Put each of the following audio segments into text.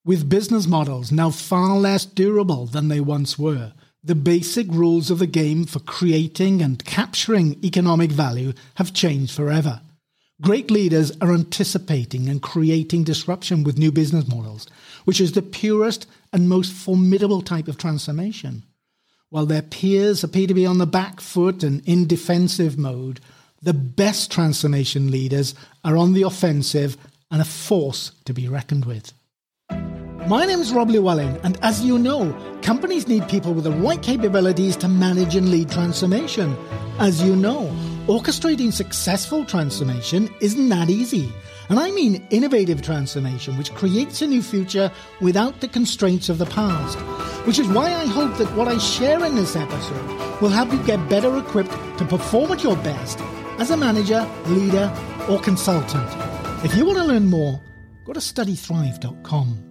With business models now far less durable than they once were, the basic rules of the game for creating and capturing economic value have changed forever. Great leaders are anticipating and creating disruption with new business models, which is the purest and most formidable type of transformation. While their peers appear to be on the back foot and in defensive mode, the best transformation leaders are on the offensive and a force to be reckoned with. My name is Rob Llewellyn, and as you know, companies need people with the right capabilities to manage and lead transformation. As you know, orchestrating successful transformation isn't that easy. And I mean innovative transformation, which creates a new future without the constraints of the past. Which is why I hope that what I share in this episode will help you get better equipped to perform at your best as a manager, leader, or consultant. If you want to learn more, go to studythrive.com.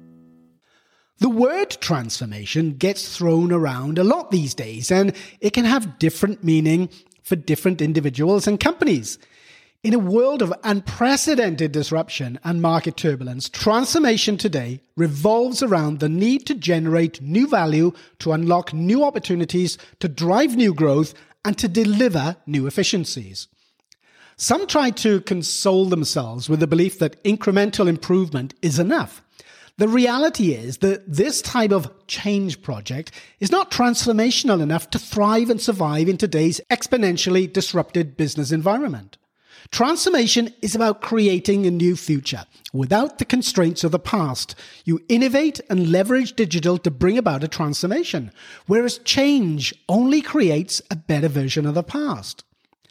The word transformation gets thrown around a lot these days, and it can have different meaning for different individuals and companies. In a world of unprecedented disruption and market turbulence, transformation today revolves around the need to generate new value, to unlock new opportunities, to drive new growth, and to deliver new efficiencies. Some try to console themselves with the belief that incremental improvement is enough. The reality is that this type of change project is not transformational enough to thrive and survive in today's exponentially disrupted business environment. Transformation is about creating a new future without the constraints of the past. You innovate and leverage digital to bring about a transformation, whereas change only creates a better version of the past.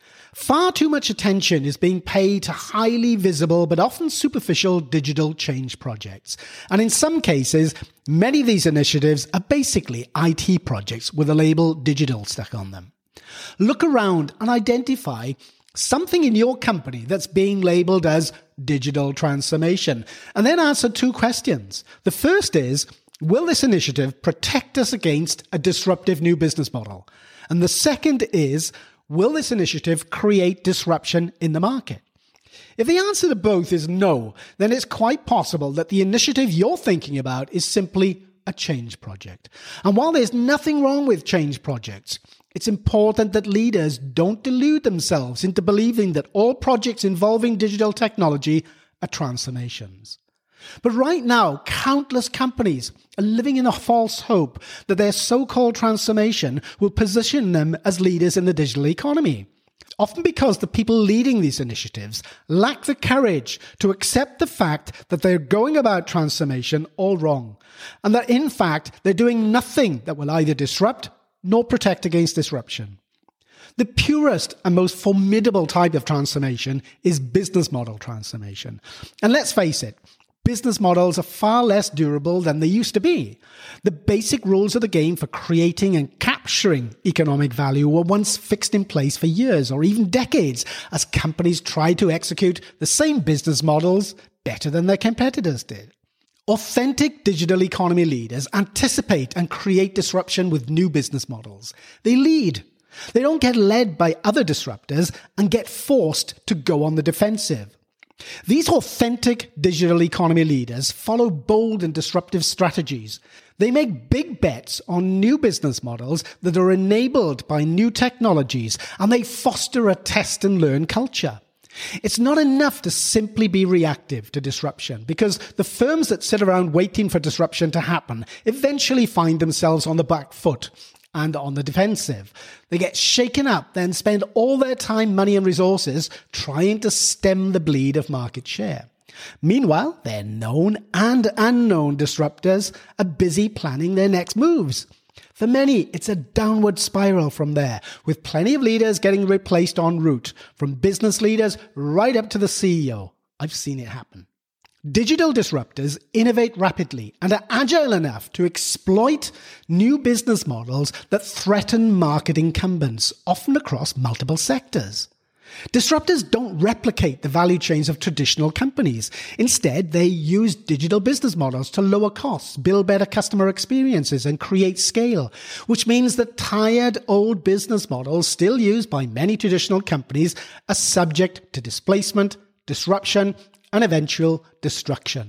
Far too much attention is being paid to highly visible but often superficial digital change projects. And in some cases, many of these initiatives are basically IT projects with a label digital stuck on them. Look around and identify something in your company that's being labeled as digital transformation, and then answer two questions. The first is, will this initiative protect us against a disruptive new business model? And the second is, will this initiative create disruption in the market? If the answer to both is no, then it's quite possible that the initiative you're thinking about is simply a change project. And while there's nothing wrong with change projects, it's important that leaders don't delude themselves into believing that all projects involving digital technology are transformations. But right now, countless companies are living in a false hope that their so-called transformation will position them as leaders in the digital economy. Often because the people leading these initiatives lack the courage to accept the fact that they're going about transformation all wrong, and that in fact they're doing nothing that will either disrupt nor protect against disruption. The purest and most formidable type of transformation is business model transformation. And let's face it, business models are far less durable than they used to be. The basic rules of the game for creating and capturing economic value were once fixed in place for years or even decades as companies tried to execute the same business models better than their competitors did. Authentic digital economy leaders anticipate and create disruption with new business models. They lead. They don't get led by other disruptors and get forced to go on the defensive. These authentic digital economy leaders follow bold and disruptive strategies. They make big bets on new business models that are enabled by new technologies, and they foster a test and learn culture. It's not enough to simply be reactive to disruption, because the firms that sit around waiting for disruption to happen eventually find themselves on the back foot and on the defensive. They get shaken up, then spend all their time, money and resources trying to stem the bleed of market share. Meanwhile, their known and unknown disruptors are busy planning their next moves. For many, it's a downward spiral from there, with plenty of leaders getting replaced en route, from business leaders right up to the CEO. I've seen it happen. Digital disruptors innovate rapidly and are agile enough to exploit new business models that threaten market incumbents, often across multiple sectors. Disruptors don't replicate the value chains of traditional companies. Instead, they use digital business models to lower costs, build better customer experiences, and create scale, which means that tired old business models still used by many traditional companies are subject to displacement, disruption, and eventual destruction.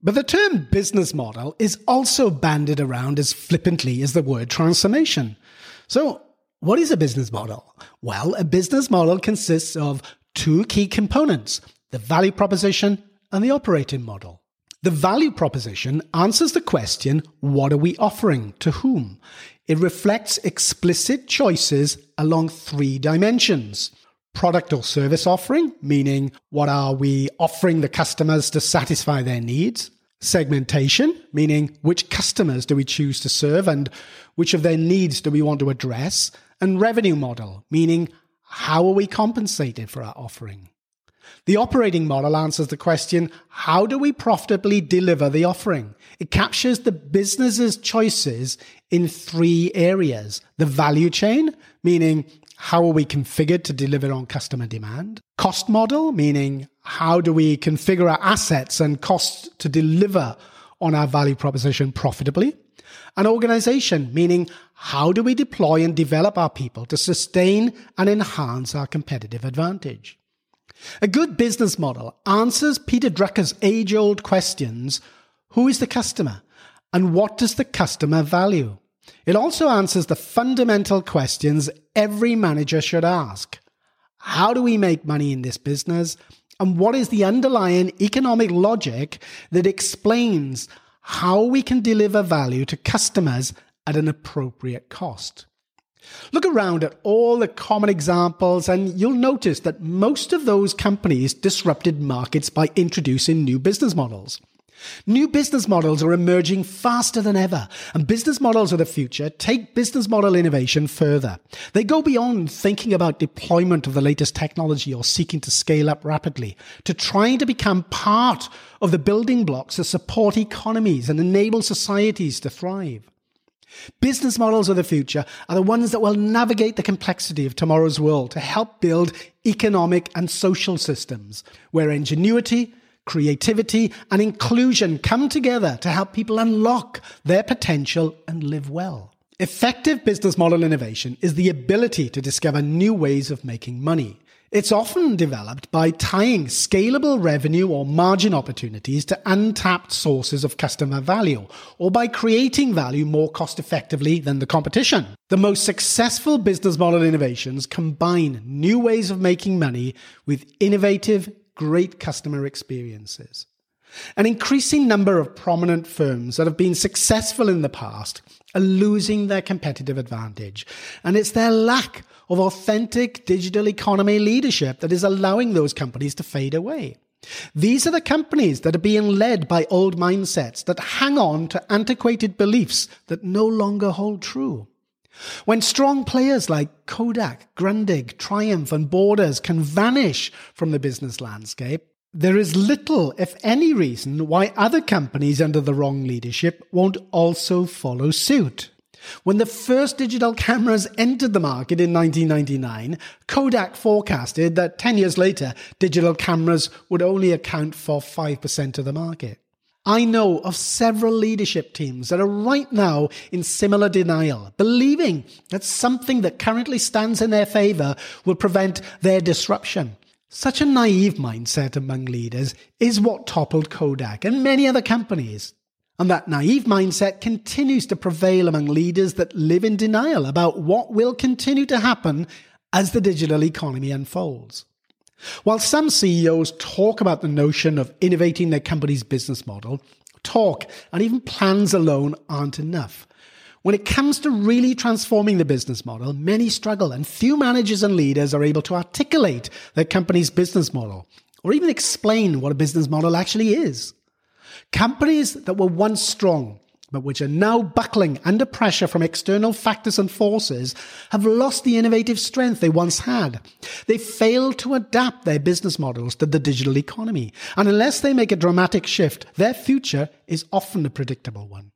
But the term business model is also bandied around as flippantly as the word transformation. So, what is a business model? Well, a business model consists of two key components, the value proposition and the operating model. The value proposition answers the question, what are we offering to whom? It reflects explicit choices along three dimensions. Product or service offering, meaning what are we offering the customers to satisfy their needs? Segmentation, meaning which customers do we choose to serve and which of their needs do we want to address? And revenue model, meaning how are we compensated for our offering? The operating model answers the question, how do we profitably deliver the offering? It captures the business's choices in three areas. The value chain, meaning how are we configured to deliver on customer demand? Cost model, meaning how do we configure our assets and costs to deliver on our value proposition profitably? And organization, meaning how do we deploy and develop our people to sustain and enhance our competitive advantage? A good business model answers Peter Drucker's age-old questions, who is the customer and what does the customer value? It also answers the fundamental questions every manager should ask. How do we make money in this business? And what is the underlying economic logic that explains how we can deliver value to customers at an appropriate cost? Look around at all the common examples and you'll notice that most of those companies disrupted markets by introducing new business models. New business models are emerging faster than ever, and business models of the future take business model innovation further. They go beyond thinking about deployment of the latest technology or seeking to scale up rapidly, to trying to become part of the building blocks that support economies and enable societies to thrive. Business models of the future are the ones that will navigate the complexity of tomorrow's world to help build economic and social systems where ingenuity, creativity, and inclusion come together to help people unlock their potential and live well. Effective business model innovation is the ability to discover new ways of making money. It's often developed by tying scalable revenue or margin opportunities to untapped sources of customer value, or by creating value more cost effectively than the competition. The most successful business model innovations combine new ways of making money with innovative, great customer experiences. An increasing number of prominent firms that have been successful in the past are losing their competitive advantage, and it's their lack of authentic digital economy leadership that is allowing those companies to fade away. These are the companies that are being led by old mindsets that hang on to antiquated beliefs that no longer hold true. When strong players like Kodak, Grundig, Triumph, and Borders can vanish from the business landscape, there is little, if any, reason why other companies under the wrong leadership won't also follow suit. When the first digital cameras entered the market in 1999, Kodak forecasted that 10 years later, digital cameras would only account for 5% of the market. I know of several leadership teams that are right now in similar denial, believing that something that currently stands in their favor will prevent their disruption. Such a naive mindset among leaders is what toppled Kodak and many other companies. And that naive mindset continues to prevail among leaders that live in denial about what will continue to happen as the digital economy unfolds. While some CEOs talk about the notion of innovating their company's business model, talk and even plans alone aren't enough. When it comes to really transforming the business model, many struggle and few managers and leaders are able to articulate their company's business model or even explain what a business model actually is. Companies that were once strong, but which are now buckling under pressure from external factors and forces, have lost the innovative strength they once had. They failed to adapt their business models to the digital economy, and unless they make a dramatic shift, their future is often a predictable one.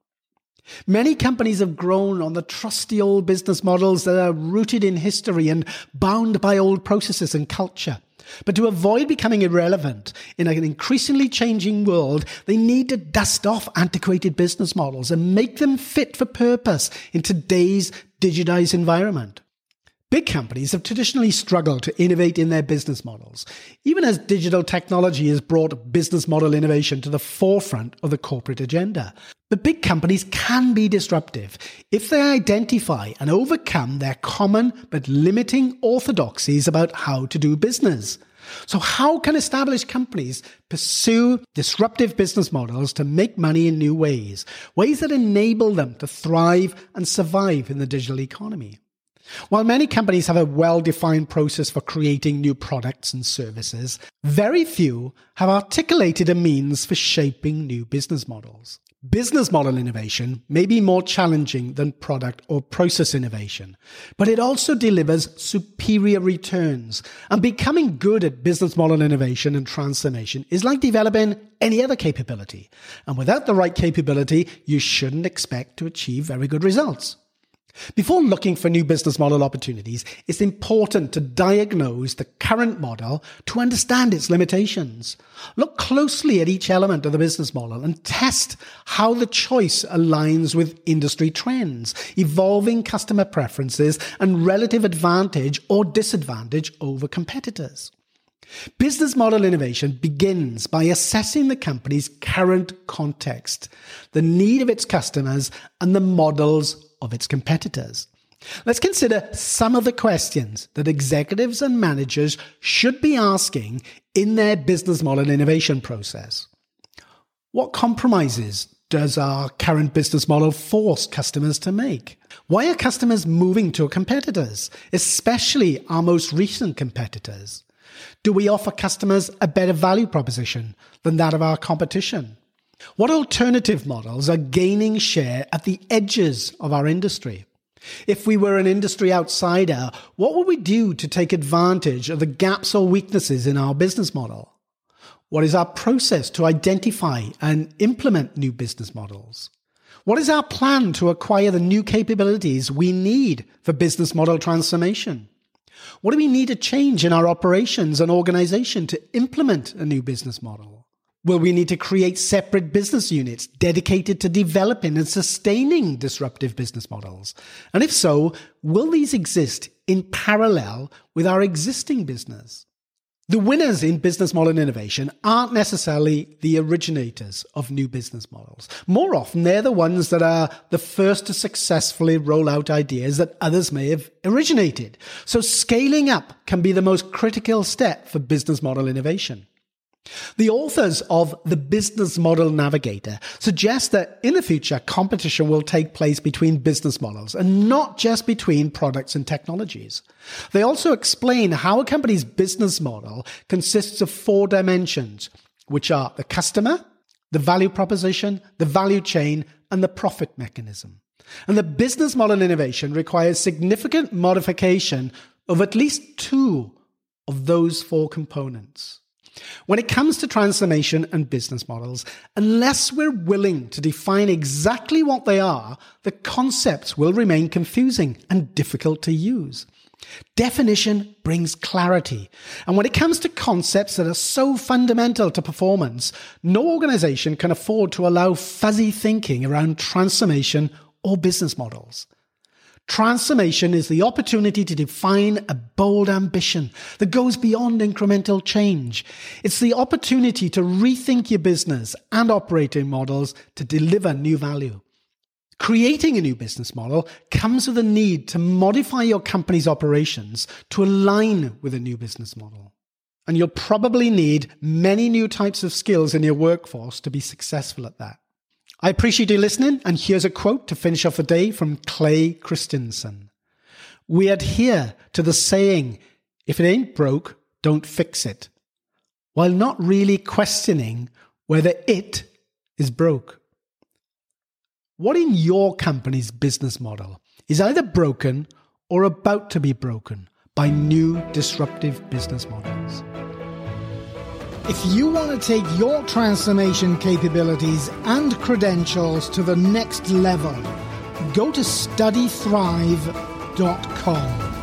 Many companies have grown on the trusty old business models that are rooted in history and bound by old processes and culture. But to avoid becoming irrelevant in an increasingly changing world, they need to dust off antiquated business models and make them fit for purpose in today's digitized environment. Big companies have traditionally struggled to innovate in their business models, even as digital technology has brought business model innovation to the forefront of the corporate agenda. But big companies can be disruptive if they identify and overcome their common but limiting orthodoxies about how to do business. So how can established companies pursue disruptive business models to make money in new ways that enable them to thrive and survive in the digital economy? While many companies have a well-defined process for creating new products and services, very few have articulated a means for shaping new business models. Business model innovation may be more challenging than product or process innovation, but it also delivers superior returns. And becoming good at business model innovation and transformation is like developing any other capability. And without the right capability, you shouldn't expect to achieve very good results. Before looking for new business model opportunities, it's important to diagnose the current model to understand its limitations. Look closely at each element of the business model and test how the choice aligns with industry trends, evolving customer preferences, and relative advantage or disadvantage over competitors. Business model innovation begins by assessing the company's current context, the need of its customers, and the models of its competitors. Let's consider some of the questions that executives and managers should be asking in their business model innovation process. What compromises does our current business model force customers to make? Why are customers moving to competitors, especially our most recent competitors? Do we offer customers a better value proposition than that of our competition? What alternative models are gaining share at the edges of our industry? If we were an industry outsider, what would we do to take advantage of the gaps or weaknesses in our business model? What is our process to identify and implement new business models? What is our plan to acquire the new capabilities we need for business model transformation? What do we need to change in our operations and organization to implement a new business model? Will we need to create separate business units dedicated to developing and sustaining disruptive business models? And if so, will these exist in parallel with our existing business? The winners in business model innovation aren't necessarily the originators of new business models. More often, they're the ones that are the first to successfully roll out ideas that others may have originated. So scaling up can be the most critical step for business model innovation. The authors of The Business Model Navigator suggest that in the future, competition will take place between business models and not just between products and technologies. They also explain how a company's business model consists of 4 dimensions, which are the customer, the value proposition, the value chain, and the profit mechanism. And the business model innovation requires significant modification of at least 2 of those 4 components. When it comes to transformation and business models, unless we're willing to define exactly what they are, the concepts will remain confusing and difficult to use. Definition brings clarity. And when it comes to concepts that are so fundamental to performance, no organization can afford to allow fuzzy thinking around transformation or business models. Transformation is the opportunity to define a bold ambition that goes beyond incremental change. It's the opportunity to rethink your business and operating models to deliver new value. Creating a new business model comes with a need to modify your company's operations to align with a new business model. And you'll probably need many new types of skills in your workforce to be successful at that. I appreciate you listening, and here's a quote to finish off the day from Clay Christensen. We adhere to the saying, if it ain't broke, don't fix it, while not really questioning whether it is broke. What in your company's business model is either broken or about to be broken by new disruptive business models? If you want to take your transformation capabilities and credentials to the next level, go to studythrive.com.